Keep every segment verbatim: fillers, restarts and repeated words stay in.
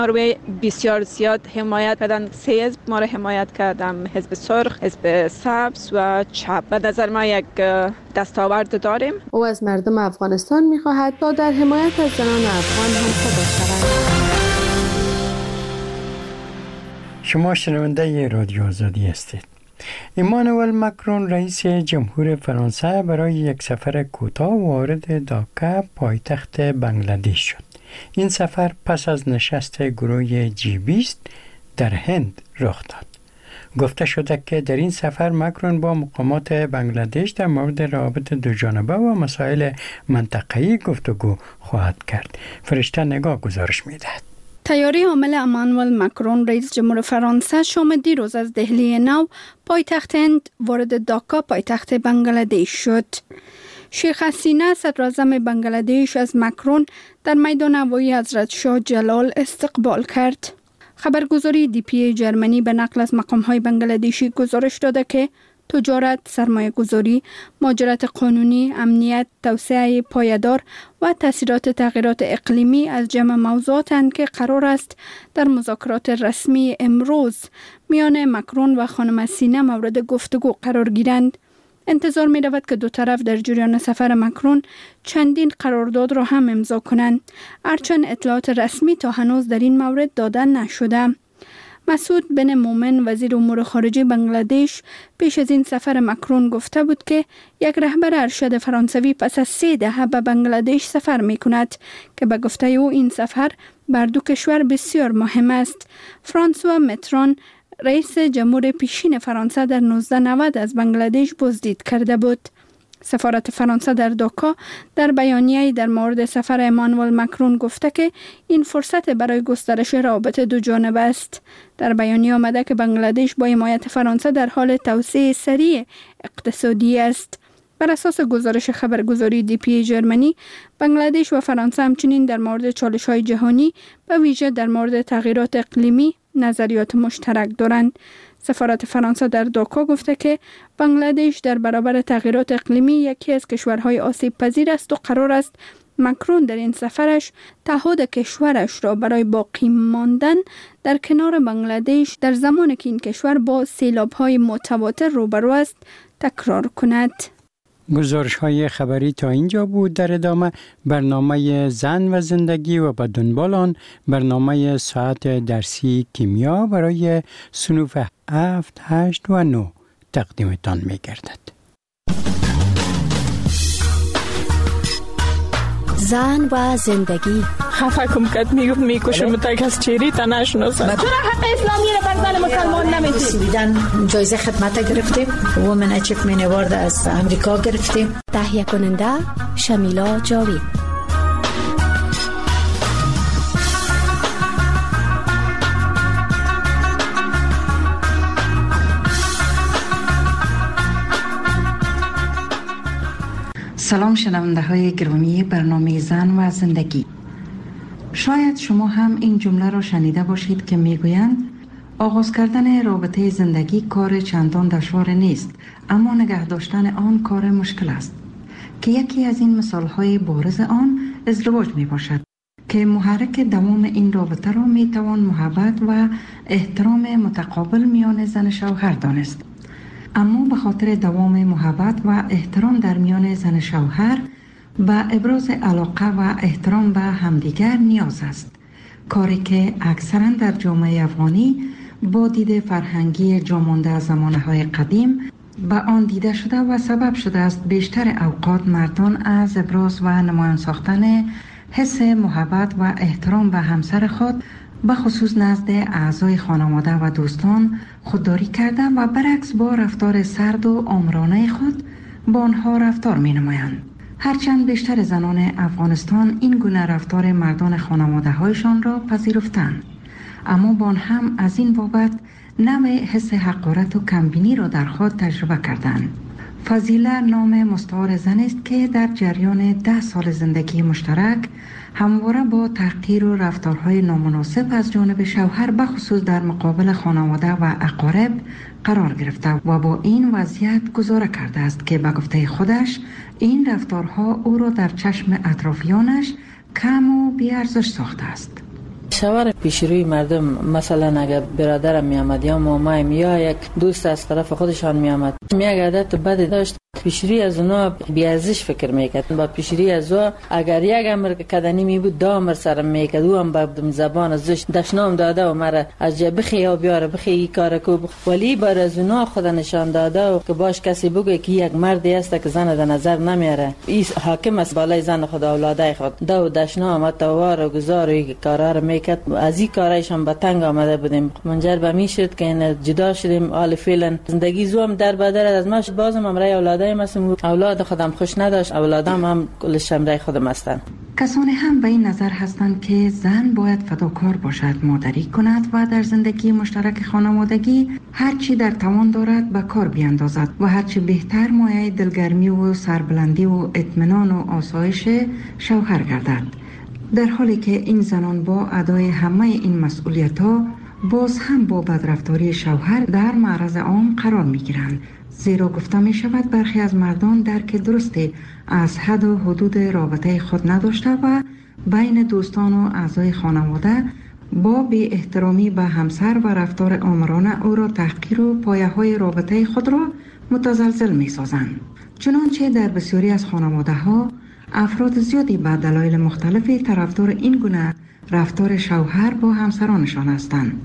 ما رو بسیار زیاد حمایت کردن. سه حزب ما رو حمایت کردن، حزب سرخ، حزب سبز و چپ. به نظر ما یک دستاورد داریم. او از مردم افغانستان می‌خواهد تا در حمایت از زنان افغان هم صدا شوند. شما شنونده رادیو آزادی هستید. ایمانوئل ماکرون رئیس جمهور فرانسه برای یک سفر کوتاه وارد داکا پایتخت بنگلادش شد. این سفر پس از نشست گروه جی بیست در هند رخ داد. گفته شده که در این سفر ماکرون با مقامات بنگلادش در مورد روابط دوجانبه و مسائل منطقه‌ای گفتگو خواهد کرد. فرشته نگاه گزارش می‌دهد. تیاری حامل ایمانوئل ماکرون رئیس جمهور فرانسه شام دیروز از دهلی نو پایتخت هند وارد داکا پایتخت بنگلادش شد. شیخ حسینه صدراعظم بنگلادش از ماکرون در میدان هوایی حضرت شاه جلال استقبال کرد. خبرگزاری دی پی جرمنی به نقل از مقام‌های بنگلادشی گزارش داده که تجارت، سرمایه‌گذاری، مهاجرت قانونی، امنیت، توسعه پایدار و تاثیرات تغییرات اقلیمی از جمع موضوعاتند که قرار است در مذاکرات رسمی امروز میان ماکرون و خانم حسینه مورد گفتگو قرار گیرند. انتظار می رود که دو طرف در جریان سفر ماکرون چندین قرارداد را هم امضا کنند، هرچند اطلاعات رسمی تا هنوز در این مورد داده نشده. مسعود بن مومن وزیر امور خارجه بنگلادش پیش از این سفر ماکرون گفته بود که یک رهبر ارشد فرانسوی پس از سه دهه به بنگلادش سفر می کند که به گفته او این سفر بر دو کشور بسیار مهم است. فرانسوا متران رئیس جمهور پیشین فرانسه در نوزده نود از بنگلادش بازدید کرده بود. سفارت فرانسه در داکا در بیانیه‌ای در مورد سفر ایمانوئل ماکرون گفته که این فرصت برای گسترش روابط دو جانبه است. در بیانیه آمده که بنگلادش با حمایت فرانسه در حال توسعه سریع اقتصادی است. بر اساس گزارش خبرگزاری دی پی جرمنی، بنگلادش و فرانسه همچنین در مورد چالش‌های جهانی و ویژه در مورد تغییرات اقلیمی نظریات مشترک دارند. سفارت فرانسه در داکا گفته که بنگلادش در برابر تغییرات اقلیمی یکی از کشورهای آسیب پذیر است و قرار است ماکرون در این سفرش تعهد کشورش را برای باقی ماندن در کنار بنگلادش در زمانی که این کشور با سیلاب‌های متواتر روبرو است تکرار کند. گزارش های خبری تا اینجا بود. در ادامه برنامه زن و زندگی و به دنبال آن برنامه ساعت درسی کیمیا برای صنوف هفت، هشت و نه تقدیمتان می گردد. زن و زندگی. خفه کم کد میگفت میکشم تا کس چیری تا نشناسم. چرا حق اسلامی رو بر زن مسلمان نمیدید؟ سویدن جایزه خدمت گرفتیم. وومن اچیومنت اوارد از امریکا گرفتیم. تهیه کننده شمیلا جاوید. سلام شنونده های گرامی برنامه زن و زندگی. شاید شما هم این جمله را شنیده باشید که میگویند آغاز کردن رابطه زندگی کار چندان دشوار نیست، اما نگه داشتن آن کار مشکل است، که یکی از این مثال های بارز آن ازدواج می باشد که محرک دوام این رابطه را می توان محبت و احترام متقابل میان زن شوهر دانست. اما به خاطر دوام محبت و احترام در میان زن شوهر به ابراز علاقه و احترام به همدیگر نیاز است، کاری که اکثرا در جامعه افغانی با دید فرهنگی جامانده از زمانه‌های قدیم به آن دیده شده و سبب شده است بیشتر اوقات مردان از ابراز و نمایان ساختن حس محبت و احترام به همسر خود به خصوص نزد اعضای خانواده و دوستان خودداری کرده و برعکس با رفتار سرد و آمرانه خود با آنها رفتار می نمایند. هرچند بیشتر زنان افغانستان این گونه رفتار مردان خانواده هایشان را پذیرفتند، اما با آن هم از این بابت نوع حس حقارت و کمبینی را در خود تجربه کردند. فضیله نام مستعار زن است که در جریان ده سال زندگی مشترک همواره با تحقیر و رفتارهای نامناسب از جانب شوهر به خصوص در مقابل خانواده و اقارب قرار گرفته و با این وضعیت گذاره کرده است که به گفته خودش این رفتارها او را در چشم اطرافیانش کم و بی‌ارزش ساخته است. شوهر پیش روی مردم، مثلا اگر برادرم می آمد یا مامایم یا یک دوست از طرف خودشان می آمد، می عادت بد داشت، پیشری از اونا بی ارزش فکر میکرد. با پیشری از او اگر یک امر کدنی می بود دا امر سرم میکرد، او هم با زبان ازش دشنام داده و مرا از جا بخی یا بیاره بخی ای کار کو، ولی بر از اونا خود نشان داده و که باش کسی بگه که یک مردی است که زن در نظر نمیاره، این حاکم است بالای زن خود اولادای خود، دا و دشنام و توار و گزار و کارا رو میکرد. از این کارایشان به تنگ آمده بودیم، منجر به می شد که جدا شدیم. حال فعلا زندگی زوم در بدر از ما شد. بازم امرای اولادای مثلا اولاد خودم خوش نداشت، اولادم هم کلش امرای خودم هستند. کسانی هم به این نظر هستند که زن باید فداکار باشد، مادری کند و در زندگی مشترک خانوادگی هرچی در توان دارد به کار بیاندازد و هرچی بهتر مایه دلگرمی و سربلندی و اطمینان و آسایش شوهر گردد. در حالی که این زنان با ادای همه این مسئولیت‌ها باز هم با بدرفتاری شوهر در معرض عام قرار می‌گیرند، زیرا گفته می شود برخی از مردان درک درستی از حد و حدود رابطه خود نداشته و بین دوستان و اعضای خانواده با بی احترامی به همسر و رفتار آمرانه او را تحقیر و پایه های رابطه خود را متزلزل می سازند. چنانچه در بسیاری از خانواده ها افراد زیادی به دلایل مختلفی طرفدار این گونه رفتار شوهر با همسرانشان هستند.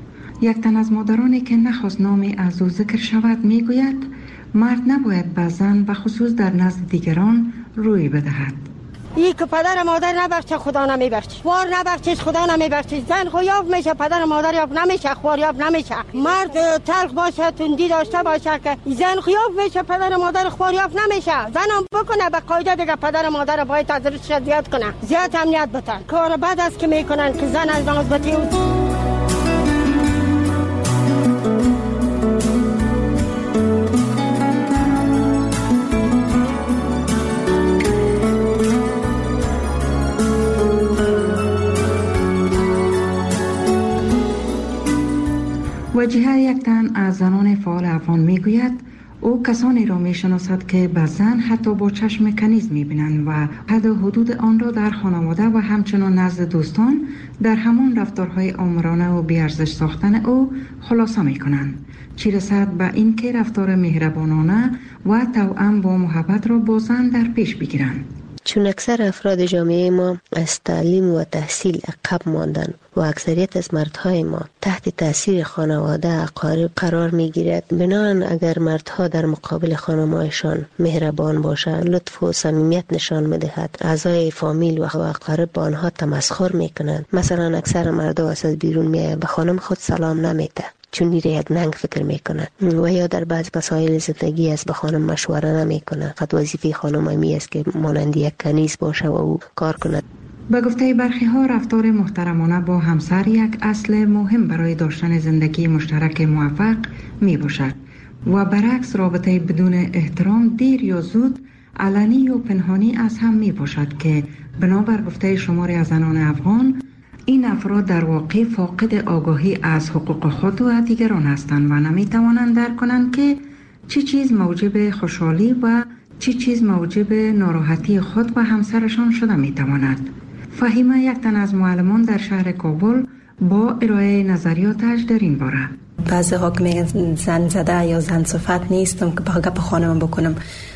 یک تن از مادرانی که نخواست نامی از او ذکر شود می گوید مرد نباید به زن و خصوص در نزد دیگران روی بدهد. ای که پدر مادر نبخشه خدا نمیبخشه، خوار نبخشش خدا نمیبخشه. زن خویاب میشه، پدر مادر یاب نمیشه، خوار یاب نمیشه. مرد تلخ باشه، تندی داشته باشه که زن خویاب میشه، پدر مادر خوار یاب نمیشه. زن هم بکنه به قاعده دیگه پدر مادر باید تدریس زیاد کنه، زیاد امنیت بتن. کار بد است که میکنن که زن از نازبتی وجیه یک تن از زنان فعال افغان می گوید او کسانی را می شناسد که به زن حتی با چشم کنیز می بینند و حد و حدود آن را در خانواده و همچنان نزد دوستان در همان رفتارهای آمرانه و بیارزش ساختن او خلاصه می کنند، چی رسد به این که رفتار مهربانانه و توأم با محبت را با زن در پیش بگیرند. چون اکثر افراد جامعه ما از تعلیم و تحصیل عقب ماندن و اکثریت از مردهای ما تحت تاثیر خانواده اقارب قرار می گیرد، بنابراین اگر مردها در مقابل خانمایشان مهربان باشند، لطف و صمیمیت نشان می دهد، اعضای فامیل و اقارب با آنها تمسخر می کنند. مثلا اکثر مردها از بیرون می آید به خانم خود سلام نمیده، چون نیره یک ننگ فکر میکنه، و یا در بعض مسائل زندگی از به خانم مشوره نمیکنه. فقط وظیفه خانم همی است که مانند یک کنیز باشه و او کار کند. به گفته برخی ها رفتار محترمانه با همسر یک اصل مهم برای داشتن زندگی مشترک موفق می باشد و برعکس رابطه بدون احترام دیر یا زود علنی و پنهانی از هم می باشد که بنابر گفته شماری از زنان افغان این افراد در واقع فاقد آگاهی از حقوق خود و دیگران هستند و نمی توانند درک کنند که چی چیز موجب خوشحالی و چی چیز موجب ناراحتی خود و همسرشان شده می تواند. فهیمه یک تن از معلمان در شهر کابل با ارائه نظریاتش در این باره. بعضی ها که میگن زن زده یا زن صفت نیستم که با گپ خانم بکنم.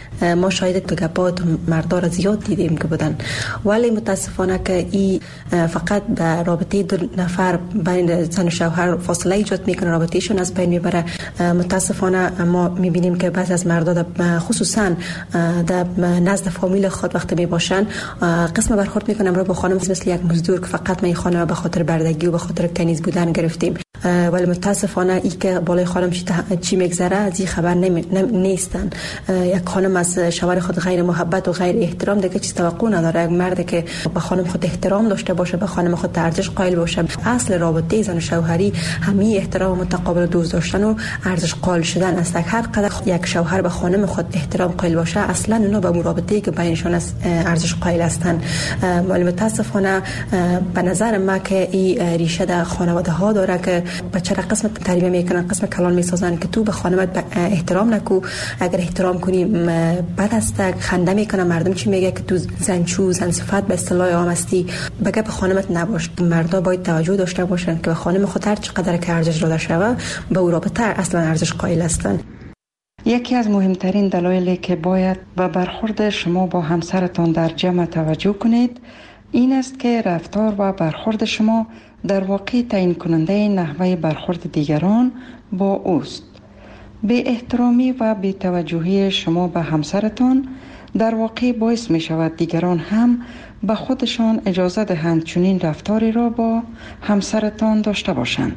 ما شاید تو گپات مردا را زیاد دیدیم که بودن، ولی متاسفانه که این فقط به رابطه دو نفر بین زن و شوهر فاصله ایجاد میکنه، رابطهشون از بین میبره. متاسفانه ما میبینیم که بعض از مردا خصوصا در نزد فامیل خود وقتی میباشن قسم برخورد میکنن رو با خانم مثل یک مزدور که فقط ما خانم به خاطر بردگی و به خاطر کنیز بودن گرفتیم. ولی متاسفانه ای که بالای خانم چی, چی میگذره از این خبر نمی... نیستن. یک خانم از شوهر خود غیر محبت و غیر احترام دیگه چیز توقع نداره. یک مرد که به خانم خود احترام داشته باشه، به خانم خود ارزش قائل باشه، اصل رابطه زن و شوهری همین احترام متقابل و دوست داشتن و ارزش قائل شدن است. هر قدر یک شوهر به خانم خود احترام قائل باشه، اصلا اونا به رابطه‌ای که بینشون است ارزش قائل هستند. ولی متاسفانه به نظر من که این ریشه در خانواده ها داره که بچه را قسم تربیه میکنن، قسم کلان میسازن که تو به خانمت احترام نکو، اگر احترام کنی بد است، خنده میکنن. مردم چی میگه که تو زنچو زن صفت به اصطلاح عام هستی، بگه به خانمت نباش. مردا باید توجه داشته باشن که به خانم خود هر چقدر که ارزش داده شوه به او رابطه اصلا ارزش قائل هستند. یکی از مهمترین دلایلی که باید به برخورد شما با همسرتان در جمع توجه کنید این است که رفتار و برخورد شما در واقع تعیین کننده نحوه برخورد دیگران با اوست. بی احترامی و بی توجهی شما به همسرتان در واقع باعث می شود دیگران هم به خودشان اجازه دهند چنین رفتاری را با همسرتان داشته باشند.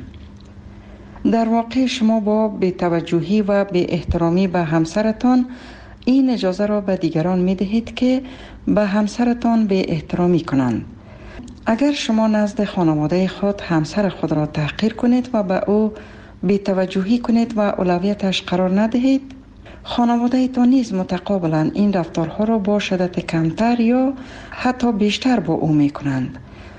در واقع شما با بی‌توجهی و بی احترامی به همسرتان این اجازه را به دیگران می دهید که به همسرتان بی احترامی کنند. اگر شما نزد خانواده خود همسر خود را تحقیر کنید و به او بی توجهی کنید و اولویتش قرار ندهید، خانواده تان نیز متقابلا این رفتارها را با شدت کمتر یا حتی بیشتر با او می کنند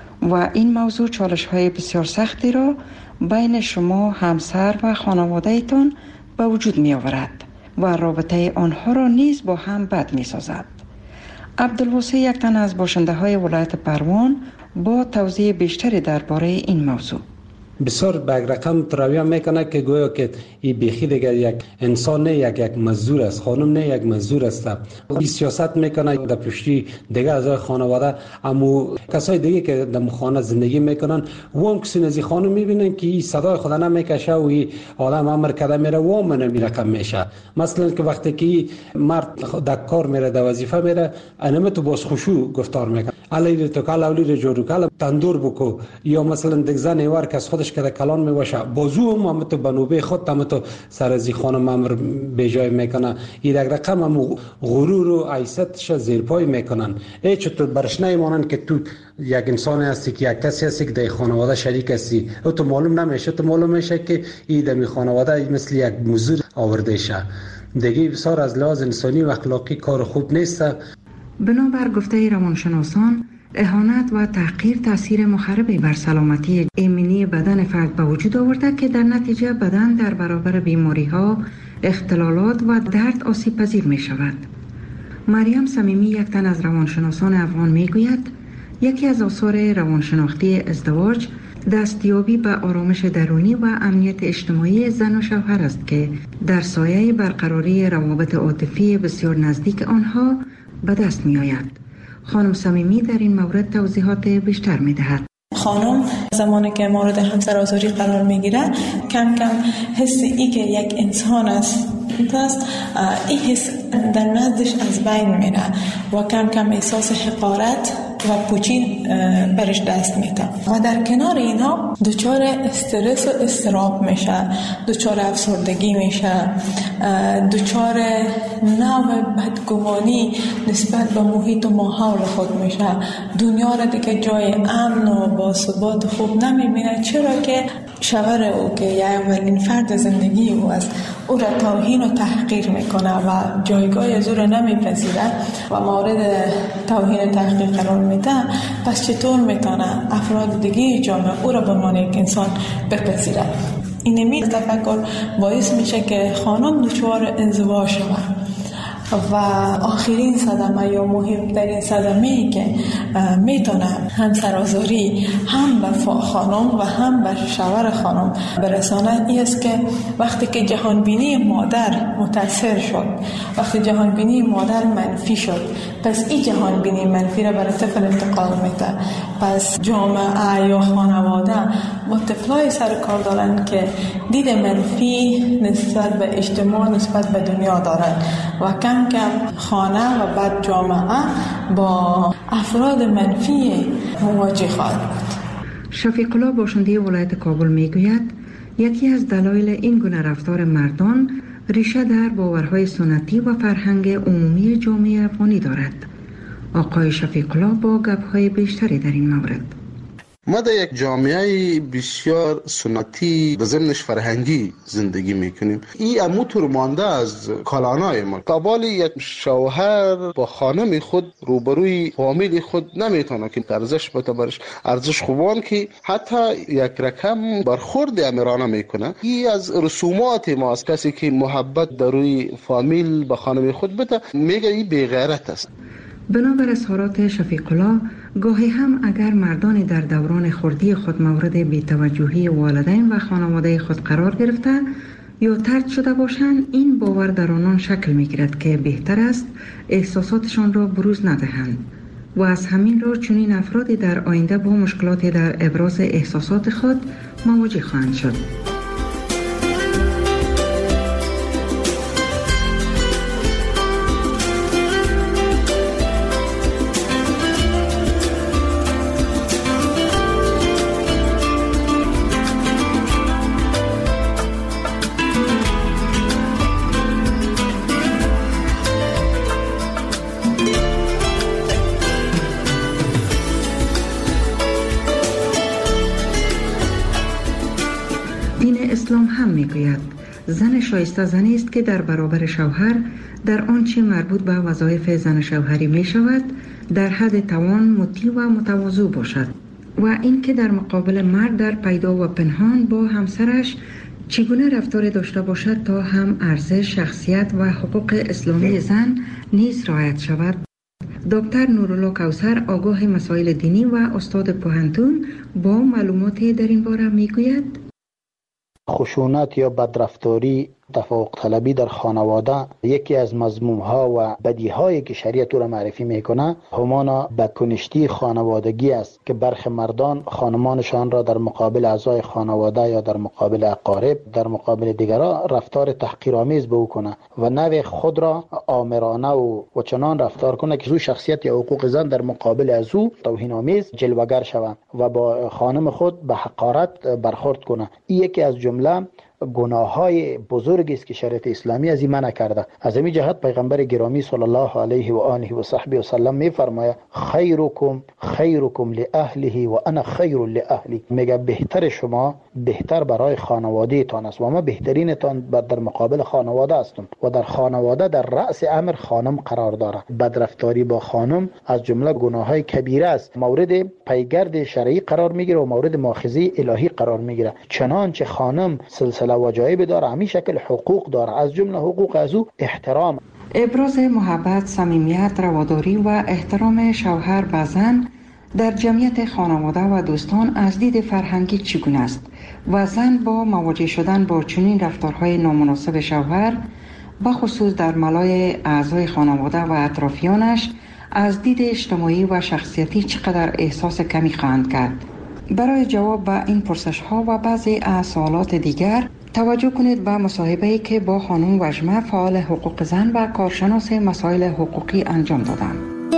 و این موضوع چالش های بسیار سختی را بین شما همسر و خانواده تان به وجود می آورد و رابطه آنها را نیز با هم بد می سازد. عبدالواسع یک تن از باشنده های ولایت پروان با توضیح بیشتری درباره این موضوع. بسیار به رقم ترویه میکنه که گویا که این بیخی دیگه یک انسان نه، یک یک مزدور است، خانم نه یک مزدور است. این سیاست میکنه در پشتی دیگه از خانواده، اما کسای دیگه که در خانه زندگی میکنن و هم کسی نزی خانم میبینن که این صدای خدا نمیکشه و این آدم امر کرده میره و هم نمی رقم میشه. مثلا که وقتی که مرد در کار میره در وظیفه میره انمه تو باز خوشو گفتار میکنه علی تو کال اولی جورو کال تندور بکو، یا مثلا دیگه زن ایوار که از خودش که کلان میباشه بازو هم هم تو بنوبه خود هم تو سرزی خانم امر به جای میکنه. این رقم هم غرور و عیستش زیر پای میکنن. ای چطور برش نمیمانن که تو یک انسان هستی که یک کسی هستی که در خانواده شریک هستی، او تو معلوم نمیشه، تو معلوم میشه که این در خانواده مثل یک مزدور آورده شه. دیگه بسیار از لحاظ انسانی و اخلاقی کار خوب نیست. بنابر گفته روانشناسان، اهانت و تحقیر تاثیر مخربی بر سلامتی ایمنی بدن فرد به وجود آورده که در نتیجه بدن در برابر بیماری ها، اختلالات و درد آسیب پذیر می شود. مریم صمیمی یک تن از روانشناسان افغان می گوید یکی از آثار روانشناختی ازدواج دستیابی به آرامش درونی و امنیت اجتماعی زن و شوهر است که در سایه برقراری روابط عاطفی بسیار نزدیک آنها به دست می آید. خانم صمیمی در این مورد توضیحات بیشتر می دهد. خانم زمانی که مورد همسرآزاری قرار می گیره کم کم حس ای که یک انسان است دست این حس در نزدش از بین میره و کم کم احساس حقارت و پوچی برش دست میده و در کنار اینا دچار استرس و اضطراب میشه، دچار افسردگی میشه، دچار نوع بدگمانی نسبت به محیط و ماحول خود میشه. دنیا را دیگه جای امن و باثبات خوب نمیبینه، چرا که شوهر او که یا اولین فرد زندگی او است او را توهین و تحقیر میکنه و جایگاه از او را نمیپذیره و مورد توهین و تحقیر قرار میده. پس چطور میتونه افراد دیگه جامعه او را به عنوان یک انسان بپذیره؟ این می تفکر باعث میشه که خانم دچار انزوا شود و آخرین صدمه یا مهمترین صدمه‌ای که میتونه همسرآزاری هم به خانم و هم به شوهر خانم برسانه این است که وقتی که جهانبینی مادر متاثر شد، وقتی جهانبینی مادر منفی شد، پس این جهانبینی منفی را برای طفل انتقال میده. پس جامعه یا خانواده با طفلای سر کار دارن که دید منفی نسبت به اجتماع، نسبت به دنیا دارن و کم کم خانه و بعد جامعه با افراد منفی مواجه خواهد بود. شفیق الله باشنده ولایت کابل میگوید یکی از دلایل این گونه رفتار مردان ریشه در باورهای سنتی و فرهنگ عمومی جامعه افغانی دارد. آقای شفیق الله با گپ‌های بیشتری در این مورد. ما در یک جامعه بسیار سنتی و ضمنش فرهنگی زندگی میکنیم. این اموتور مانده از کالانای ما. قبال یک شوهر با خانم خود روبروی فامیل خود نمیتونه که ارزش بده برش، ارزش خوبان که حتی یک رقم برخورد امیرانه میکنه. این از رسومات ماست. کسی که محبت در روی فامیل به خانم خود بده میگه این بی‌غیرت است. بنابر اظهارات شفیق الله، گاهی هم اگر مردان در دوران خردی خود مورد بی‌توجهی والدین و خانواده خود قرار گرفته یا طرد شده باشند، این باور در آنان شکل می‌گیرد که بهتر است احساساتشان را بروز ندهند و از همین رو چنین افرادی در آینده با مشکلات در ابراز احساسات خود مواجه خواهند شد. اسلام هم میگوید زن شایسته زنی است که در برابر شوهر در آنچه مربوط به وظایف زن شوهری می شود در حد توان مطیع و متواضع باشد و اینکه در مقابل مرد در پیدا و پنهان با همسرش چگونه رفتار داشته باشد تا هم ارزش، شخصیت و حقوق اسلامی زن نیز رعایت شود. دکتر نورالله کوثر، آگاه مسائل دینی و استاد پوهنتون، با معلوماتی در این باره میگوید خشونت یا بدرفتاری، تفوق طلبی در خانواده یکی از مذموم ها و بدی هایی که شریعت را معرفی میکنه همانا بدکنشتی خانوادگی است که برخی مردان خانمانشان را در مقابل اعضای خانواده یا در مقابل اقارب، در مقابل دیگران رفتار تحقیرآمیز به او کنه و نوع خود را آمرانه و, و چنان رفتار کنه که زو شخصیت یا حقوق زن در مقابل از او توهین آمیز جلوگر شوند و با خانم خود به حقارت برخورد کنه. این یکی از جمله گناه‌های بزرگی است که شریعت اسلامی از این منع کرده. از همین جهت پیغمبر گرامی صلی الله علیه و آله و صحبه و سلم می‌فرماید خیرکم خیرکم لاهله و انا خیر لاهلی. میگه بهتر شما بهتر برای خانواده تان است و ما بهترین تان در مقابل خانواده هستم و در خانواده در رأس امر خانم قرار داره. بدرفتاری با خانم از جمله گناه‌های کبیره است، مورد پیگرد شرعی قرار میگیره و مورد مؤاخذه الهی قرار میگیره. چنانچه خانم سلسله واجب داره، همین شکل حقوق داره، از جمله حقوق از او احترام. ابراز محبت، صمیمیت، رواداری و احترام شوهر به زن در جمعیت خانواده و دوستان از دید فرهنگی چگونه است و زن با مواجه شدن با چنین رفتارهای نامناسب شوهر به خصوص در ملای اعضای خانواده و اطرافیانش از دید اجتماعی و شخصیتی چقدر احساس کمی خواهند کرد. برای جواب به این پرسش ها و بعضی از سوالات دیگر توجه کنید به مصاحبه‌ای که با خانم وجمه فعال حقوق زن و کارشناس مسائل حقوقی انجام دادم.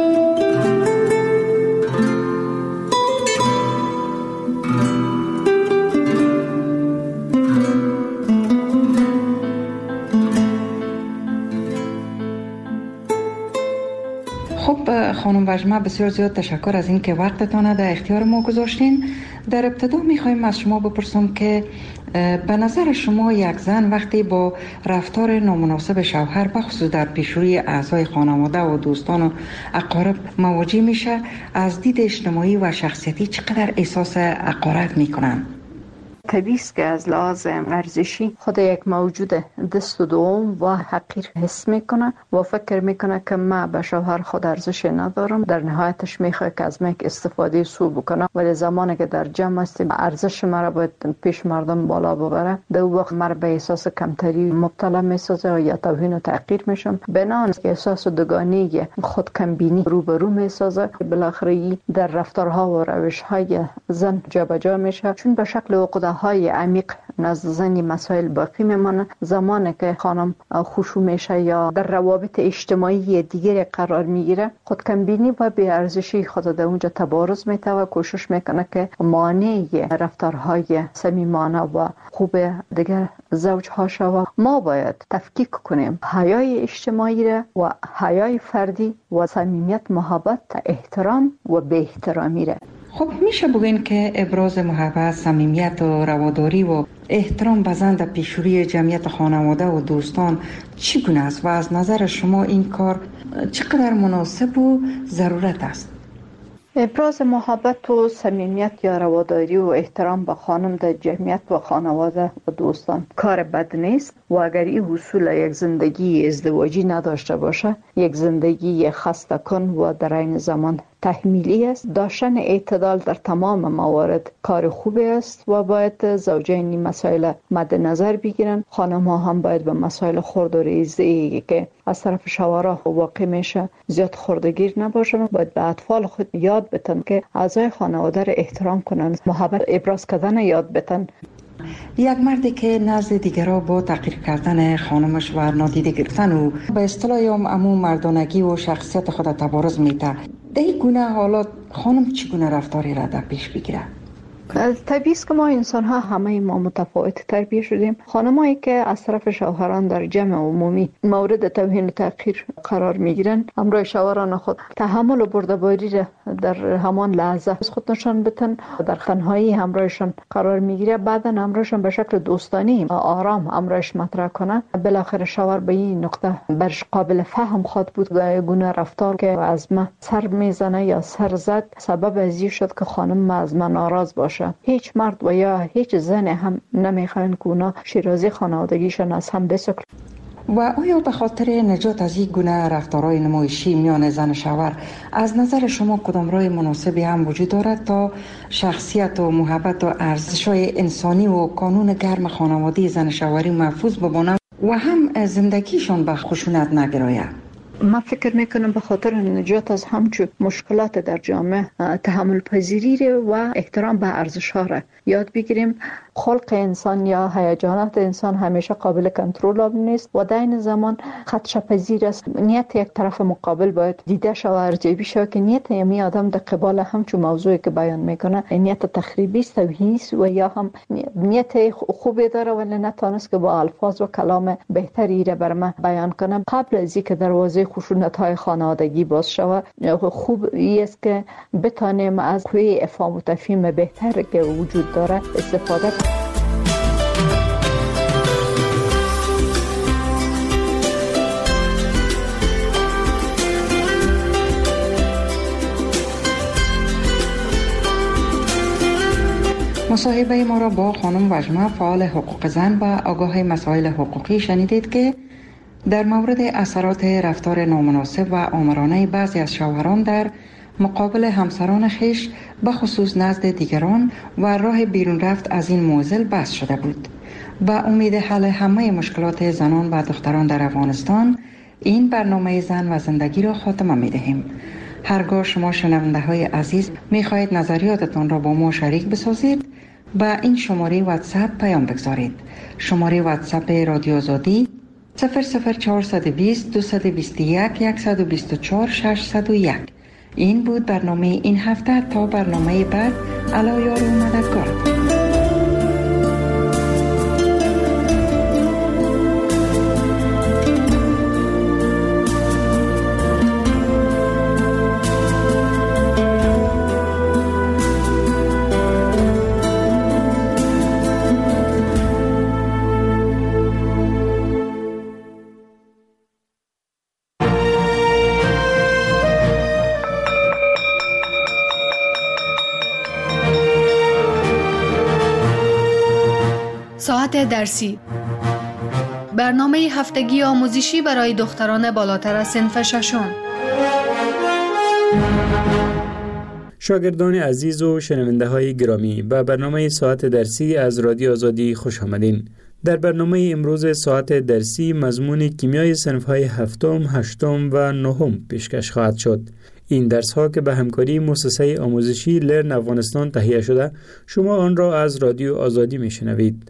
خب خانم وجمه، بسیار زیاد تشکر از این که وقتتان در اختیار ما گذاشتین. در ابتدا میخوایم از شما بپرسم که به نظر شما یک زن وقتی با رفتار نامناسب شوهر بخصوص در پیشروی اعضای خانواده و دوستان و اقارب مواجه میشه، از دید اجتماعی و شخصیتی چقدر احساس حقارت میکنن؟ طبیعی است که از لحاظ ارزشی خود یک موجود دست و دوم و حقیر حس میکنه و فکر میکنه که من به شوهر خود ارزش ندارم. در نهایتش میخواد که از من استفاده سو بکنه، ولی زمانی که در جمع هستیم ارزش مرا باید پیش مردم بالا ببره، در وقت مرا به احساس کمتری مبتلا میسازه یا توهین و تحقیر میشم. بنان که احساس دوگانگی خود کمبینی روبرو میسازه، بالاخره در رفتارها و روشهای زن جابجا میشه، چون به شکل عقده های عمیق نزد زنی مسائل باقی میمانه. زمانی که خانم خشوع میشه یا در روابط اجتماعی دیگری قرار میگیره، خود کمبینی و بی ارزشی خود در اونجا تبارز میته و کوشش میکنه که مانع رفتارهای صمیمانه و خوب دیگر زوج ها شود. ما باید تفکیک کنیم حیای اجتماعی را و حیای فردی و صمیمیت، محبت، احترام و بی احترامی را. خب میشه بگین که ابراز محبت، صمیمیت و رواداری و احترام به زن در پیشروی جمعیت خانواده و دوستان چگونه است و از نظر شما این کار چقدر مناسب و ضرورت است؟ ابراز محبت و صمیمیت یا رواداری و احترام به خانم در جمعیت و خانواده و دوستان کار بد نیست و اگر این حصول یک زندگی ازدواجی نداشته باشه، یک زندگی خسته کن و در این زمان تحمیلی است. داشتن اعتدال در تمام موارد کار خوبی است و باید زوجین این مسائل مد نظر بگیرن. خانم ها هم باید به مسائل خرد و ریزی که از طرف شوهرها واقع میشه زیاد خردگیر نباشن. باید به اطفال خود یاد بتن که اعضای خانواده را احترام کنن، محبت ابراز کردن یاد بتن. یک مردی که نزد دیگرها با تحقیر کردن خانمش و نادیده گرفتن و به اصطلاح هم امو مردانگی و شخصیت خود تبارز میده، در این گونه حالات خانم چگونه رفتاری را در پیش بگیره؟ طبیعی است که ما انسان ها همه ما متفاوت تربیت شدیم. خانمایی که از طرف شوهران در جمع عمومی مورد توهین و تحقیر قرار میگیرن، همراه شوهران خود تحمل و بردباری را در همان لحظه از خود نشان بدن، در تنهایی همراهشان قرار میگیره، بعدا همراهشان به شکل دوستانه آرام همراهش مطرح کنه. بالاخره شوهر به این نقطه برش قابل فهم خود بود گونه رفتار که از من سر میزنه یا سر زد سبب از این شد که خانم از من ناراض باشه. هیچ مرد و یا هیچ زن هم نمیخواین که اونا شیرازی خانوادگیشان از هم بسکل. و آیا به خاطر نجات از این گونه رفتارهای نمایشی میان زن و شوهر از نظر شما کدام راه مناسبی هم وجود دارد تا شخصیت و محبت و ارزش‌های انسانی و قانون گرم خانوادگی زن و شوهری محفوظ بمانند و هم زندگیشان به خشونت نگراید؟ من فکر میکنم به خاطر نجات از همچون مشکلات در جامعه تحمل پذیری و احترام به ارزش ها را یاد بگیریم. خلق انسان یا هیجانات انسان همیشه قابل کنترل نیست و در این زمان خدشه پذیر است. نیت یک طرف مقابل باید دیده شود و ارزیابی شود که نیت یمی آدم در قبال همچون موضوعی که بیان میکنه نیت تخریبی است و یا هم نیت خوبی داره ولی نتونست که با الفاظ و کلام بهتری را بر من بیان کنه. قبل از اینکه دروازه خشونت های خانوادگی باز شود، خوب است که بتانیم از کوی افهام و تفهیم بهتر که وجود داره استفاده کنیم. مصاحبه ما را با خانم وجمه فعال حقوق زن و آگاه مسائل حقوقی شنیدید که در مورد اثرات رفتار نامناسب و آمرانه بعضی از شوهران در مقابل همسران خیش به خصوص نزد دیگران و راه بیرون رفت از این معضل بحث شده بود. با امید حل همه مشکلات زنان و دختران در افغانستان این برنامه زن و زندگی را خاتمه می دهیم. هرگاه شما شنونده های عزیز می خواهید نظریاتتان را با ما شریک بسازید، با این شماره واتساپ پیام بگذارید. شماره واتساپ رادیو آزادی صفر صفر چهارصد و بیست دویست و بیست و یک صد و بیست و چهار ششصد و یک. این بود برنامه این هفته. تا برنامه بعد، علا یار و مددگار. ساعت درسی، برنامه هفتگی آموزشی برای دختران بالاتر از صنف ششم. شاگردان عزیز و شنونده های گرامی، به برنامه ساعت درسی از رادیو آزادی خوش آمدین. در برنامه امروز ساعت درسی مضمون کیمیای صنف های هفتم، هشتم و نهم پیشکش خواهد شد. این درس ها که به همکاری مؤسسه آموزشی لرن افغانستان تهیه شده، شما آن را از رادیو آزادی میشنوید.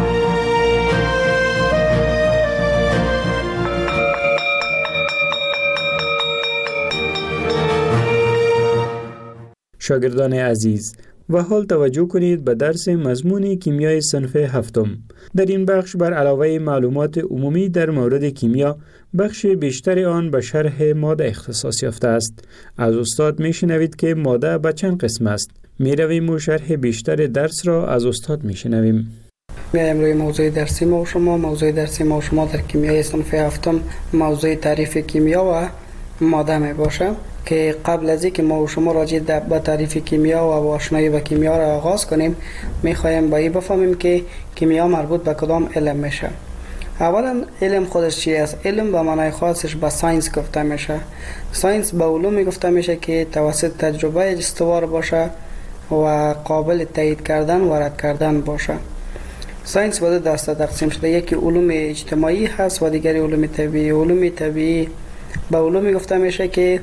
شاگردان عزیز، و حال توجه کنید به درس مضمون کیمیای صنف هفتم. در این بخش بر علاوه معلومات عمومی در مورد کیمیا، بخش بیشتر آن به شرح ماده اختصاص یافته است. از استاد میشنوید که ماده به چند قسم است. می رویم و شرح بیشتر درس را از استاد می شنویم. میایم روی موضوع درسی ما و شما. موضوع درسی ما و شما در کیمیای صنف هفتم موضوع تعریف کیمیا و ماده می باشه که قبل از اینکه ما و شما راجع به تعریف کیمیا و آشنایی با کیمیا را آغاز کنیم میخوایم با این بفهمیم که کیمیا مربوط به کدام علم میشه. اولا علم خودش چی است؟ علم به معنای خاصش به ساینس گفته میشه. ساینس به علومی گفته میشه که توسط تجربه استوار باشه و قابل تایید کردن و رد کردن باشه. ساینس به دو دسته تقسیم شده، یکی علوم اجتماعی هست و دیگری علوم طبیعی. علوم طبیعی به علومی گفته میشه که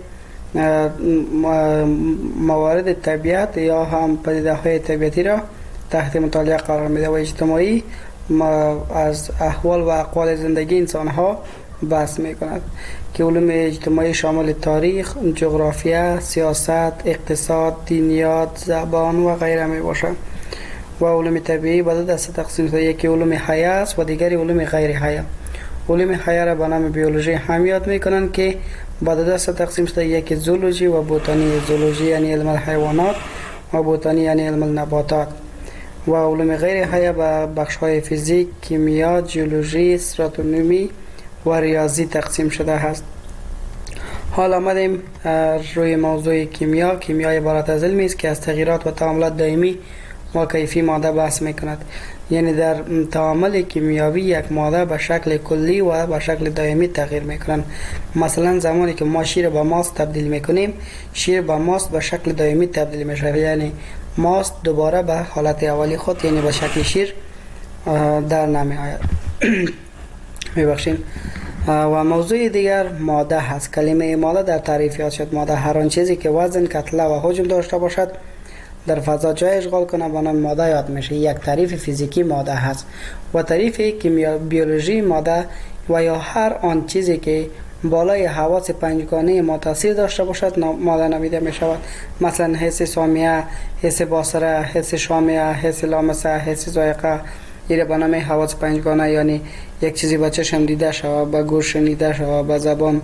موارد طبیعت یا هم پدیده های طبیعتی را تحت مطالعه قرار میده و اجتماعی از احوال و اقوال زندگی انسان ها بحث میکند که علوم اجتماعی شامل تاریخ، جغرافیا، سیاست، اقتصاد، دینیات، زبان و غیره می باشه. و علوم طبیعی به دو دسته تقسیم شده، یکی علوم حیه است و دیگری علوم غیر حیه. علوم حیه را به نام بیولوژی هم یاد میکنند که به دو دسته تقسیم شده، یکی زولوژی و بوتانی. زولوژی یعنی علم الحیوانات و بوتانی یعنی علم النباتات. و علوم غیر حیه به بخش های فیزیک، کیمیا، جیولوژی، استراتومی و ریاضی تقسیم شده است. حال آمدیم روی موضوع کیمیا. کیمیا عبارت از علمی است که از تغییرات و تعاملات دائمی و کیفی ماده بحث میکند. یعنی در تعامل کیمیاوی یک ماده به شکل کلی و به شکل دائمی تغییر میکنند. مثلا زمانی که ما شیر به ماست تبدیل میکنیم، شیر به ماست به شکل دائمی تبدیل میشه، یعنی ماست دوباره به حالت اولی خود یعنی به شکل شیر در نمی آید. میبخشین. و موضوع دیگر ماده هست. کلمه ماده در تعریف یاد شد. ماده هر آن چیزی که وزن، کتله و حجم داشته باشد در فضا جای اشغال کنه به نام ماده یاد میشه. یک تعریف فیزیکی ماده هست. و تعریف کیمیا بیولوژی ماده و یا هر آن چیزی که بالای حواس پنجگانه ما تاثیر داشته باشد ماده نامیده می شود. مثلا حس سامیه، حس بصره، حس شامه، حس لامسه، حس ذائقه. این به نام حواس پنجگانه، یعنی یک چیزی با چشم دیده شود، با گوش شنیده شود، با زبان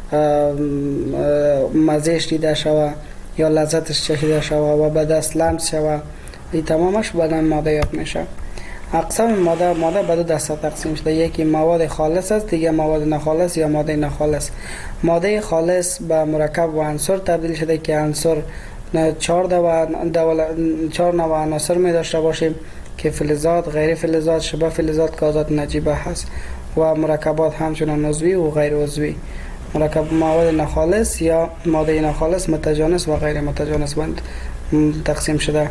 مزهش دیده شود یا لذتش چشیده شود و به دست لمس شود. این تمامش به نام ماده یاد میشه. اقسام ماده ماده به دو دسته تقسیم شده، یکی مواد خالص است، دیگه مواد ناخالص یا ماده ناخالص. ماده خالص به مرکب و عنصر تبدیل شده که عنصر چهار چهار نوع عناصر می داشته باشیم که فلزات، غیر فلزات، شبه فلزات، گازات نجیبه هست و مرکبات همچنان عضوی و غیر عضوی. مرکب مواد ناخالص یا ماده ناخالص متجانس و غیر متجانس بند تقسیم شده.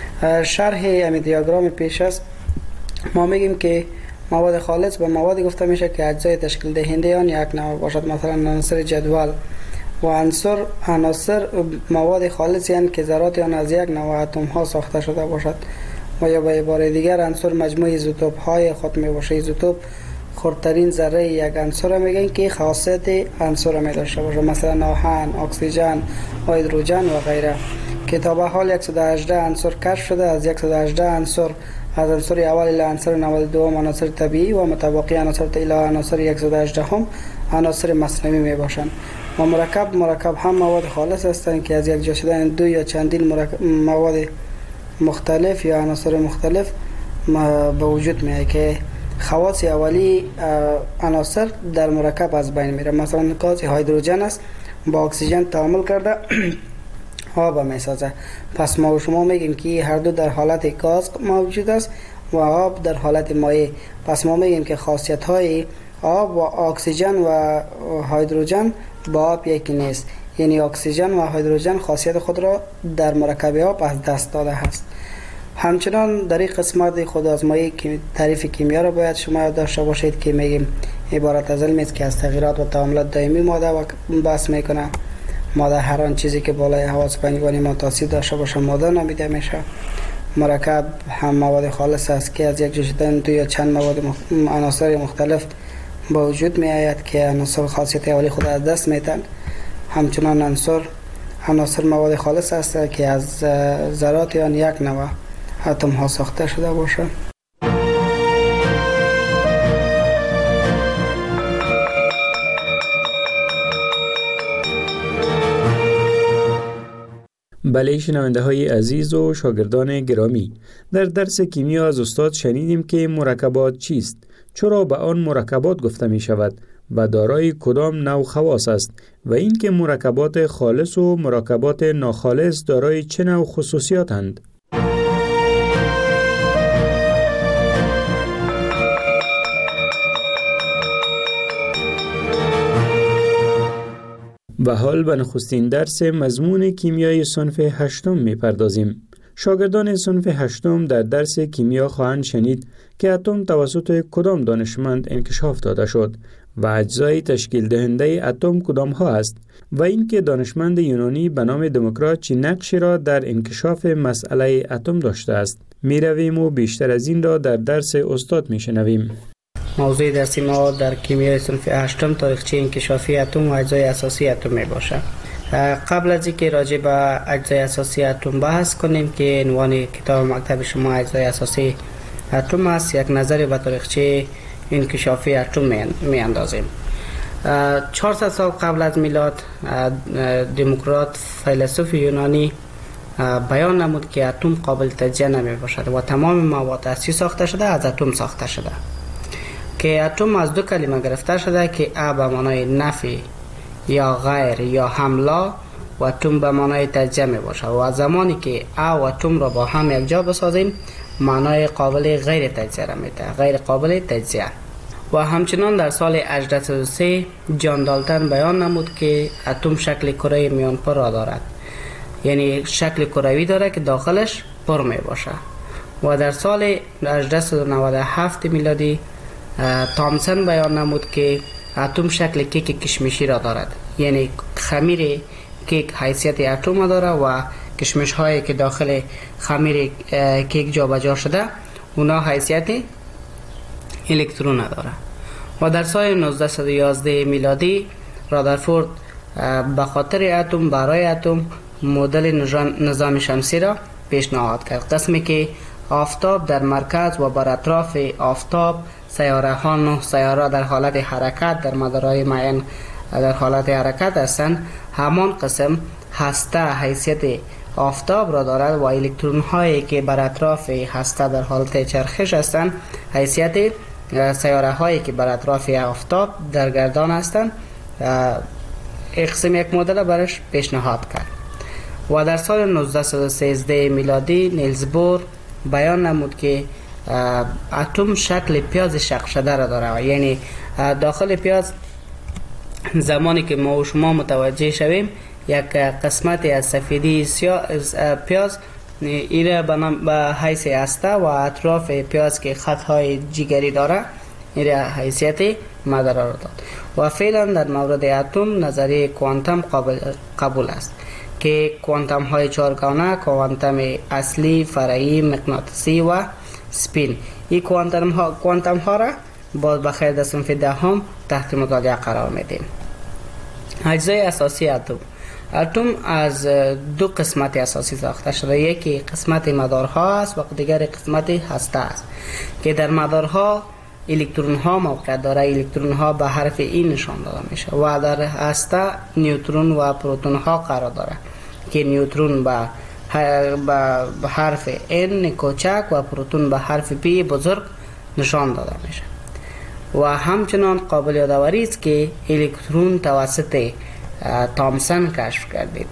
شرح همین دیاگرام پیش است. ما میگیم که مواد خالص به موادی گفته میشه که اجزای تشکیل دهنده آن یک نوع باشد، مثلا عناصر جدول. و عناصر عناصر مواد خالص یعنی که ذرات آن از یک نوع اتم ها ساخته شده باشد. و یا به عباره دیگر عناصر مجموعه ایزوتوپ های خود می باشه. ایزوتوپ خردترین ذره یک عنصر میگن که خاصیت عنصر می داشته باشه، مثلا آهن، اکسیژن، هیدروژن و غیره. که تا به حال صد و هجده عنصر کشف شده. از صد و هجده عنصر از عنصر اول الی عنصر نود و دو عناصر طبیعی و متبقی عناصر الی عناصر صد و هجده هم عناصر مصنوعی می باشند. و مرکب مرکب هم مواد خالص هستند که از یک جا شدن دو یا چندین مواد مختلف یا عناصر مختلف به وجود میاد که خواص اولی عناصر در مرکب از بین میره. مثلا گاز هیدروژن است، با اکسیژن تعامل کرده آب میسازه. پس ما و شما میگیم که هر دو در حالت گاز موجود است و آب در حالت مایع. پس ما میگیم که خاصیت های آب و اکسیژن و هیدروژن با آب یکی نیست، یعنی اکسیژن و هیدروژن خاصیت خود را در مرکب آب از دست داده است. همچنان در این قسمت خود آزمایی که تعریف کیمیا را باید شما یاد داشته باشید که میگیم عبارت از علمی است که از تغییرات و تعاملات دائمی ماده بحث میکنه. ماده هر آن چیزی که بالای حواس پنجگانه ما تاثیر داشته باشه ماده نامیده میشه. مرکب هم مواد خالص است که از یک جا شدن دو یا چند مواد مخ... عناصر مختلف با وجود می آید که عناصر خاصیت اولی خود از دست میدن. همچنان عنصر عناصر مواد خالص است که از ذرات آن یک نوع اتم ها ساخته شده باشه. بله شنونده های عزیز و شاگردان گرامی، در درس کیمیا از استاد شنیدیم که مرکبات چیست، چرا به آن مرکبات گفته می شود و دارای کدام نوع خواص است و اینکه مرکبات خالص و مرکبات ناخالص دارای چه نوع خصوصیاتند. و حال به نخستین درس مضمون کیمیای صنف هشتم می پردازیم. شاگردان صنف هشتم در درس کیمیا خواهند شنید که اتم توسط کدام دانشمند انکشاف داده شد و اجزای تشکیل دهنده اتم کدام ها است و اینکه دانشمند یونانی به نام دموکرات چه نقشی را در انکشاف مسئله اتم داشته است. می رویم و بیشتر از این را در درس استاد می شنویم. موضوع درسی ما در کیمیای صنف هشتم تاریخچه انکشافی اتم و اجزای اساسی اتم می باشد. قبل از اینکه راجع به اجزای اساسی اتم بحث کنیم که عنوان کتاب مکتب شما اجزای اساسی اتم است، یک نظری به تاریخچه انکشافی اتم می اندازیم. چهارصد سال قبل از میلاد دموکرات فیلسوف یونانی بیان نمود که اتم قابل تجزیه نمی باشد و تمام مواد اصلی ساخته شده از اتم ساخته شده، که اتم از دو کلمه گرفته شده که ا به معنای نفی یا غیر یا حمله و اتم به معنای تجزیه می باشد و زمانی که ا و اتم را با هم یک جا بسازیم معنای قابل غیر تجزیه را میده، غیر قابل تجزیه. و همچنان در سال هجده صد و سه جان دالتن بیان نمود که اتم شکل کره میانپر را دارد، یعنی شکل کروی داره که داخلش پر می باشه. و در سال هجده صد و نود و هفت میلادی تامسون بیان نمود که اتم شکل کیک کشمشی را دارد، یعنی خمیر کیک حیثیت اتم داره و کشمش هایی که داخل خمیر کیک جا بجا شده اونا حیثیت الکترون داره. و در سال نوزده صد و یازده میلادی رادرفورد به خاطر اتم برای اتم مدل نظام شمسی را پیشنهاد کرد، قسمی که آفتاب در مرکز و بر اطراف آفتاب سیاره ها نه سیاره در حالت حرکت در مدارهای معین در حالت حرکت هستند. همان قسم هسته حیثیت آفتاب را دارد و الکترون هایی که بر اطراف هسته در حالت چرخش هستند حیثیت سیاره هایی که بر اطراف آفتاب در گردان هستند. قسم یک مدل برش پیشنهاد کرد. و در سال نوزده صد و سیزده میلادی نیلز بور بیان نمود که اتم شکل پیاز شق شده را داره، یعنی داخل پیاز زمانی که ما و شما متوجه شویم یک قسمتی از سفیدی پیاز ایره به حیث هسته و اطراف پیاز که خطهای جگری داره ایره حیثیت مدار را داد. و فعلا در مورد اتم نظریه کوانتم قابل قبول است که کوانتم های چهارگانه، کوانتم اصلی، فرعی، مغناطیسی و سپین، این کوانتم ها کوانتم ها را باز بخیر در صنف دهم تحت مطالعه قرار میدیم. اجزای اساسی اتم. اتم از دو قسمت اساسی ساخته شده، یکی قسمت مدارها است و دیگر قسمت هسته است که در مدارها الکترون ها موقعیت داره. الکترون ها به حرف ای نشان داده میشه و در هسته نیوترون و پروتون ها قرار داره که نیوترون به به حرف ان کوچک و پروتون به حرف پی بزرگ نشان داده میشه. و همچنان قابل یادآوری است که الکترون توسط تامسون کشف گردید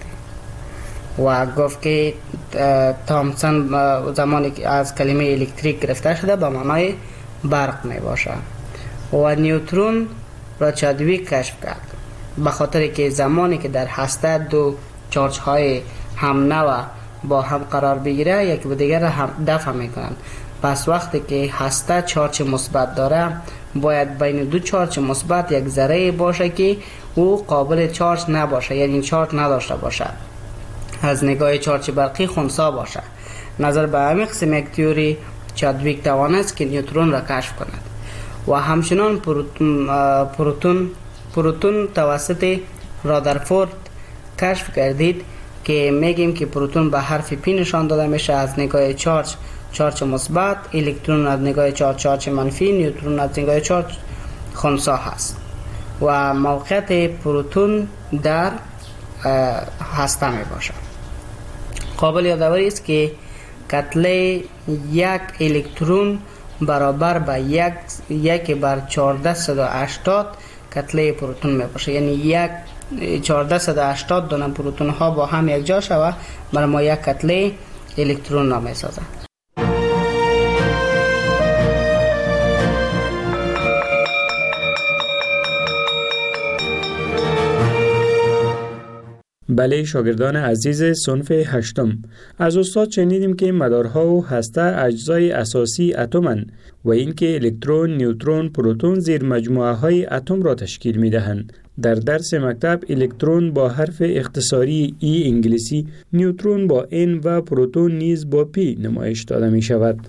و گفت که تامسون زمانی که از کلمه الکتریک گرفته شده به معنای برق می باشه. و نیوترون را چادویک کشف کرد به خاطر که زمانی که در هسته دو چارج های هم نوع با هم قرار بگیره یکی به دیگر هم دفع میکنند. پس وقتی که هسته چارج مثبت داره باید بین دو چارج مثبت یک ذره باشه که او قابل چارج نباشه، یعنی چارج نداشته باشه، از نگاه چارج برقی خنثی باشه. نظر به همین قسم یک تئوری چادویک توانست که نیوترون را کشف کند. و همچنان پروتون پروتون پروتون توسط رادرفورد کشف گردید که میگیم که پروتون به حرف پی نشان داده میشه از نگاه چارج چارج مثبت، الکترون از نگاه چارج چارج منفی، نیوترون از نگاه چارج خنثی هست. و موقعیت پروتون در هسته می باشه. قابل یادآوری است که کتله یک الکترون برابر به یک یک بر چهارده صد و هشتاد کتله پروتون می باشه. یعنی یک چهارده صد و هشتاد دانه پروتون ها با هم یک جا شوه برای ما یک کتله الکترون نام سازه. بله شاگردان عزیز صنف هشتم، از استاد شنیدیم که مدارها و هسته اجزای اساسی اتمند و اینکه الکترون، نیوترون، پروتون زیر مجموعه های اتم را تشکیل می دهند. در درس مکتب الکترون با حرف اختصاری ای انگلیسی، نیوترون با ان و پروتون نیز با پی نمایش داده می شود.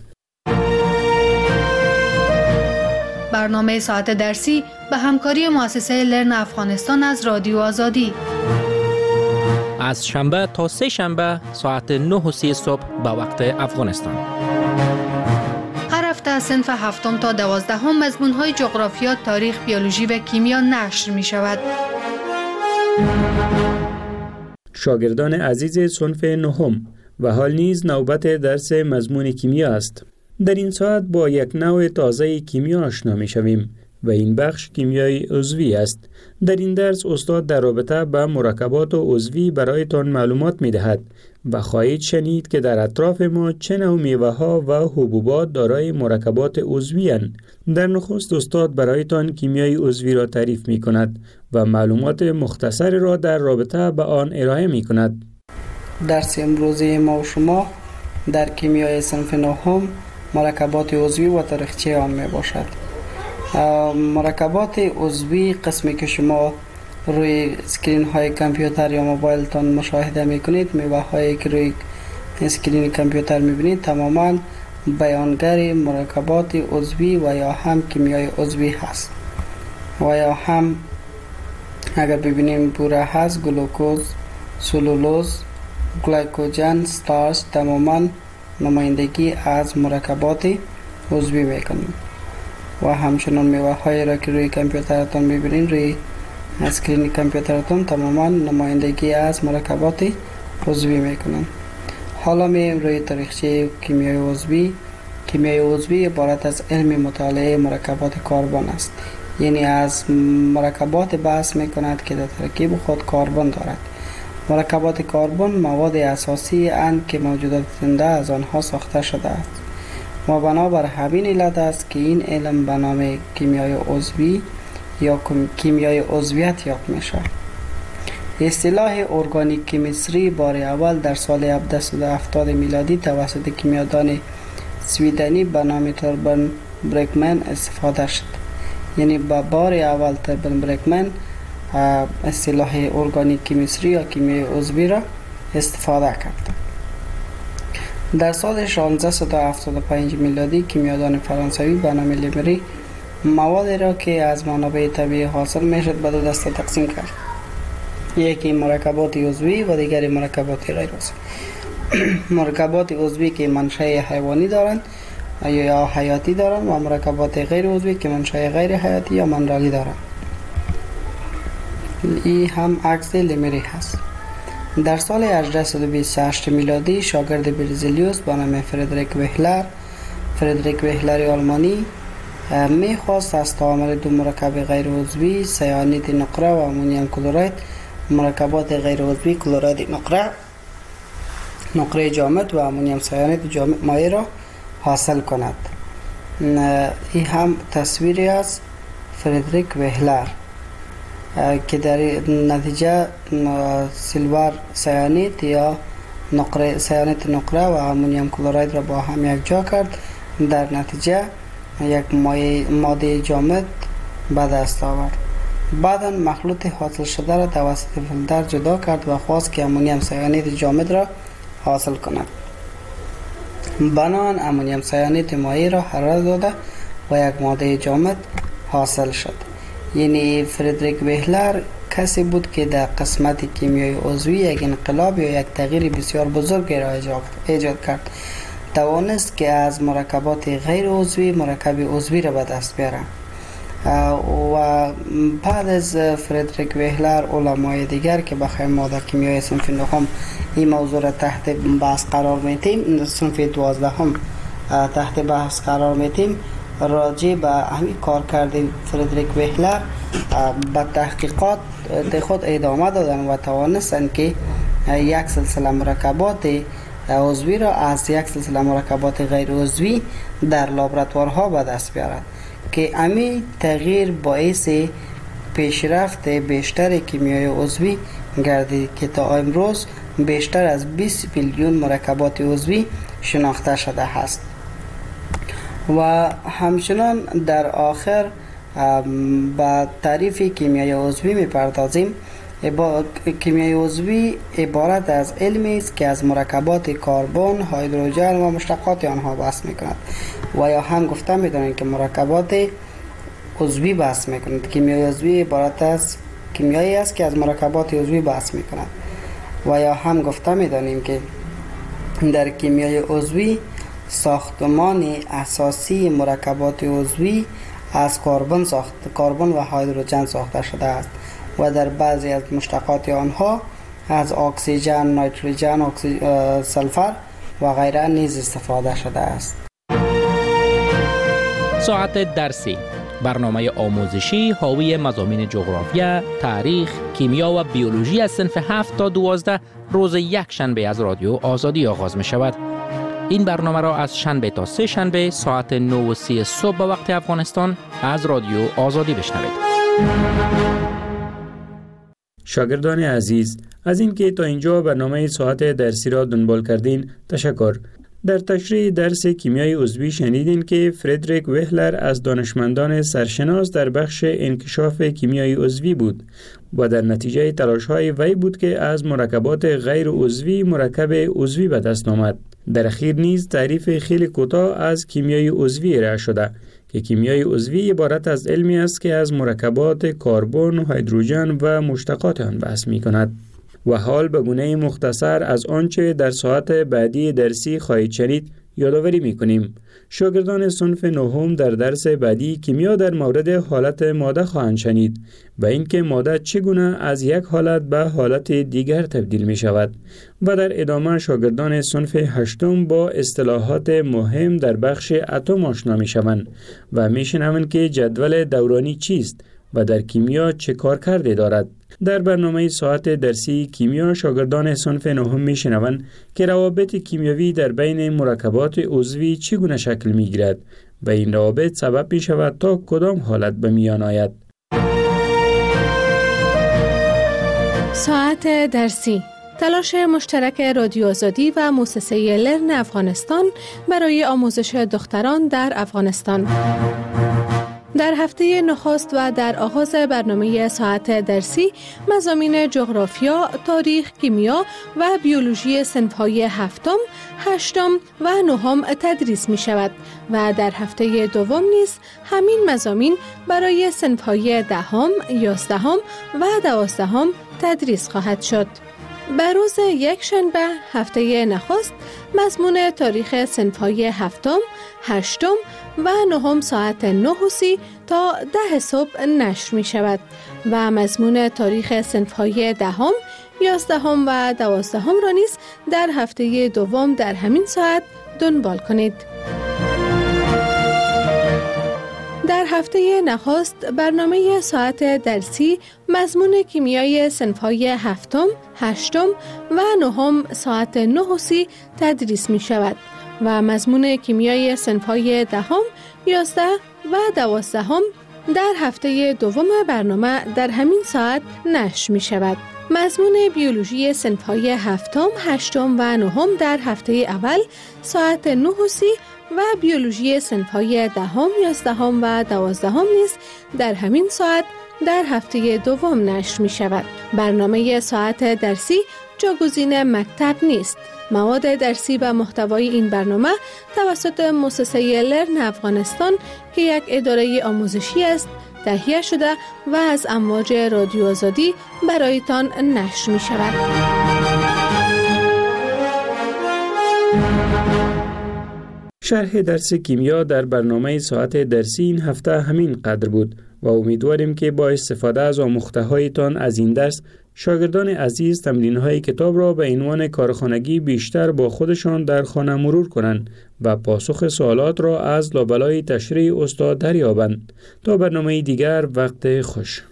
برنامه ساعت درسی به همکاری مؤسسه لرن افغانستان از رادیو آزادی. از شنبه تا سه شنبه ساعت نه و سی صبح به وقت افغانستان. هر هفته از صنف هفتم تا دوازدهم مضمون‌های جغرافیا، تاریخ، بیولوژی و کیمیا نشر می شود. شاگردان عزیز صنف نهم، و حال نیز نوبت درس مضمون کیمیا است. در این ساعت با یک نوع تازه کیمیا آشنا می شویم و این بخش کیمیای عضوی است. در این درس استاد در رابطه با مرکبات عضوی برایتان معلومات می دهد و خواهید شنید که در اطراف ما چه نوع میوه ها و حبوبات دارای مرکبات عضوی اند. در نخست استاد برایتان کیمیای عضوی را تعریف می کند و معلومات مختصر را در رابطه با آن ارائه می کند. درس امروزی ما و شما در کیمیای صنف نهم مرکبات عضوی و تاریخچه آن می باشد. مرکبات عضوی قسمی که شما روی اسکرین های کامپیوتر یا موبایل تان مشاهده میکنید، میوه هایی که روی اسکرین کامپیوتر میبینید تماما بیانگر مرکبات عضوی و یا هم کیمیای عضوی هست. و یا هم اگر ببینیم بوره هست، گلوکوز، سلولوز، گلیکوژن، ستارچ تماما نمایندگی از مرکبات عضوی میکنیم. و همچنان میوه هایی را که روی کامپیوترتان میبینین، روی اسکرین کامپیوترتان تماما نمایندگی از مرکبات عضوی میکنن. حالا میایم روی تاریخچه کیمیای عضوی. کیمیای عضوی عبارت از علم مطالعه مرکبات کربن است. یعنی از مرکبات بحث میکند که در ترکیب خود کربن دارد. مرکبات کربن مواد اساسی اند که موجودات زنده از آنها ساخته شده است. و بنابر همین علت است که این علم به نام کیمیای عضوی یا کیمیای عضویت یاد میشه. اصطلاح ارگانیک کیمیستری بار اول در سال هزار و هفتصد و هفتاد میلادی توسط کیمیادان سویدنی به نام توربن برکمن استفاده شد. یعنی به بار اول توربن برکمن اصطلاح ارگانیک کیمیستری یا کیمیای عضوی را استفاده کرد. در سال شانزده و هفتاد و پنج میلادی کیمیادان فرانسوی به نام لیمری موادی را که از منابع طبیعی حاصل میشد به دو دسته تقسیم کرد. یکی مرکبات عضوی و دیگری مرکبات غیر عضوی. مرکبات عضوی که منشأ حیوانی دارند یا حیاتی دارند و مرکبات غیر عضوی که منشأ غیر حیاتی یا منرالی دارند. این هم عکس لیمری هست. در سال هجده و بیست و هشت میلادی شاگرد برزیلیوس به نام فردریک وهلر فردریک وهلر آلمانی میخواست از تعامل دو مرکب غیر عضوی سیانید نقره و امونیم کلورید مرکبات غیر عضوی کلورید نقره نقره جامد و امونیم سیانید جامد مایع را حاصل کند. این هم تصویری از فردریک وهلر که در نتیجه سیلور سیانید یا نقره سیانید نقره و امونیم کلورید را با هم یک جا کرد. در نتیجه یک ماده جامد به دست آورد. بعدا مخلوط حاصل شده را توسط فیلتر جدا کرد و خواست که امونیم سیانید جامد را حاصل کند. بنابراین امونیم سیانید مایع را حرارت داده و یک ماده جامد حاصل شد. یعنی فردریک وهلر کسی بود که در قسمت کیمیای عضوی یک انقلاب یا یک تغییر بسیار بزرگ را ایجاد کرد. توانست که از مرکبات غیر عضوی مرکب عضوی را به دست بیاره. و بعد از فردریک وهلر علمای دیگر که بخوایم ما در کیمیای صنف نهم این موضوع را تحت بحث قرار میتیم، صنف دوازدهم تحت بحث قرار میتیم، راجع به همین کار کرده فردریک وهلر به تحقیقات خود ادامه دادن و توانستند که یک سلسله مرکبات عضوی را از یک سلسله مرکبات غیر عضوی در لابراتوارها به دست بیارند که همین تغییر باعث پیشرفت بیشتر کیمیای عضوی گردید که تا امروز بیشتر از بیست میلیون مرکبات عضوی شناخته شده است. و همچنان در آخر با تعریف کیمیای عضوی میپردازیم. کیمیای عضوی عبارت از علمی است که از مرکبات کربن، هیدروژن و مشتقات آنها بحث میکند و یا هم گفته میدانیم که مرکبات عضوی بحث میکند. کیمیای عضوی عبارت از کیمیایی است که از مرکبات عضوی بحث میکند و یا هم گفته میدانیم که در کیمیای عضوی ساختمان اساسی مرکبات عضوی از کربن ساخت کربن و هیدروژن ساخته شده است و در بعضی از مشتقات آنها از اکسیژن، نیتروژن، سلفر و غیره نیز استفاده شده است. ساعت درسی، برنامه آموزشی حاوی مضامین جغرافیا، تاریخ، کیمیا و بیولوژی از صنف هفت تا دوازده روز یک شنبه از رادیو آزادی آغاز می شود. این برنامه را از شنبه تا سه شنبه ساعت نه و سی صبح به وقت افغانستان از رادیو آزادی بشنوید. شاگردان عزیز، از اینکه تا اینجا برنامه ساعت درسی را دنبال کردین تشکر. در تشریح درس کیمیای عضوی شنیدین که فردریک وهلر از دانشمندان سرشناس در بخش انکشاف کیمیای عضوی بود و در نتیجه تلاش‌های وی بود که از مرکبات غیر عضوی مرکب عضوی به دست آمد. در اخیر نیز تعریف خیلی کوتاه از کیمیای عضوی ارائه شده که کیمیای عضوی عبارت از علمی است که از مرکبات کربن، هیدروژن و مشتقات آن بحث می‌کند. و حال به گونه مختصر از آنچه در ساعت بعدی درسی خواهید شنید یادآوری می‌کنیم. شاگردان صنف نهم در درس بعدی کیمیا در مورد حالت ماده خواهند شنید و اینکه ماده چگونه از یک حالت به حالت دیگر تبدیل می شود و در ادامه شاگردان صنف هشتم با اصطلاحات مهم در بخش اتم آشنا می شوند و می شنوند که جدول دورانی چیست و در کیمیا چه کار کرده دارد. در برنامه ساعت درسی کیمیا شاگردان صنف نهم می شنوند که روابط کیمیاوی در بین مرکبات عضوی چگونه شکل می گیرد و این روابط سبب می شود تا کدام حالت به میان آید. ساعت درسی، تلاش مشترک رادیو آزادی و مؤسسه لرن افغانستان برای آموزش دختران در افغانستان. در هفته نخست و در آغاز برنامه ساعت درسی مضامین جغرافیا، تاریخ، کیمیا و بیولوژی صنف‌های هفتم، هشتم و نهم تدریس می شود و در هفته دوم نیز همین مضامین برای صنف‌های دهم، یازدهم و دوازدهم تدریس خواهد شد. بر روز یک شنبه هفته نخست مضمون تاریخ صنف‌های هفتم، هشتم و نهم ساعت نه و سی تا ده صبح نشر می شود و مضمون تاریخ صنف‌های دهم، یازدهم و دوازدهم را نیز در هفته دوم در همین ساعت دنبال کنید. در هفته نخست برنامه ساعت درسی مضمون کیمیای صنف‌های هفتم، هشتم و نهم ساعت نه و سی تدریس می شود و مضمون کیمیای صنف‌های دهم، یازده و دوازدهم در هفته دوم برنامه در همین ساعت نشر می شود. مضمون بیولوژی صنف‌های هفتم، هشتم و نهم در هفته اول ساعت نه و سی و بیولوژی صنف‌های دهم، یازدهم و دوازدهم نیز در همین ساعت در هفته دوم نشر می شود. برنامه ساعت درسی جاگزین مکتب نیست. مواد درسی و محتوای این برنامه توسط مؤسسه لرن افغانستان که یک اداره آموزشی است تهیه شده و از امواج رادیو آزادی برایتان نشر می شود. شرح درس کیمیا در برنامه ساعت درسی این هفته همین قدر بود. و امیدواریم که با استفاده از آموخته هایتان از این درس شاگردان عزیز تمرین های کتاب را به عنوان کارخانگی بیشتر با خودشان در خانه مرور کنند و پاسخ سوالات را از لابلای تشریح استاد دریابند. تا برنامه دیگر، وقت خوش.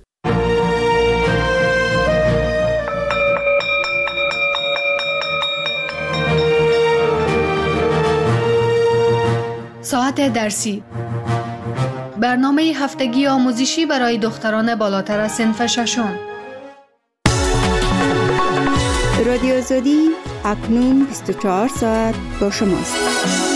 ساعت درسی، برنامه هفتگی آموزشی برای دختران بالاتر از صنف ششم. رادیو آزادی اکنون بیست و چهار ساعت با شماست.